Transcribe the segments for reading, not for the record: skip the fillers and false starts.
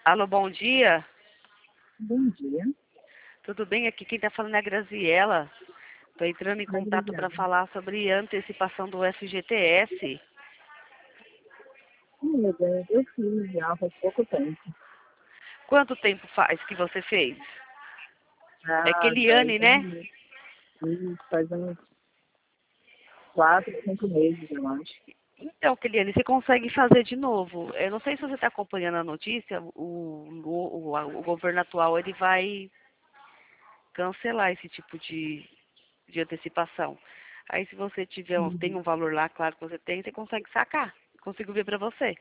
Alô, bom dia. Bom dia, Tudo bem? Aqui quem está falando é a Graziela. Estou entrando em contato para Gabriela. falar sobre antecipação do FGTS. Amiga, eu fiz já faz pouco tempo. Quanto tempo faz que você fez? É Já Keliane, né? faz uns 4, 5 meses, eu acho. Então, Keliane, você consegue fazer de novo. Eu não sei se você está acompanhando a notícia, o governo atual ele vai cancelar esse tipo de antecipação. Aí, se você tem Uhum. um valor lá, claro que você consegue sacar. Consigo ver para você.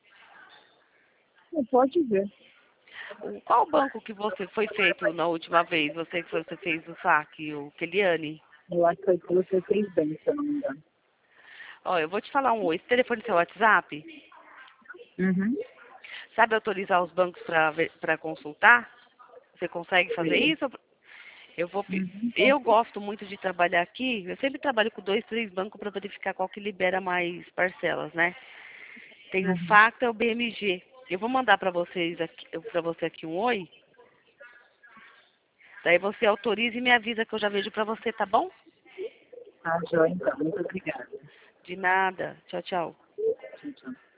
Você pode ver. Qual banco que você foi feito na última vez? Você fez o saque, o Keliane? Eu acho que foi pelo C6 Bank, se eu não me engano. Ó, eu vou te falar um oi. Esse telefone é seu WhatsApp? Uhum. Sabe autorizar os bancos para consultar? Você consegue fazer Sim. isso? Uhum. Eu gosto muito de trabalhar aqui. Eu sempre trabalho com 2, 3 bancos para verificar qual que libera mais parcelas, né? Tem o Uhum. Facta e o BMG. Eu vou mandar para você aqui um oi. Daí você autoriza e me avisa que eu já vejo para você, tá bom? Tá, joia, então. Muito obrigada. De nada. Tchau, tchau. Tchau, tchau.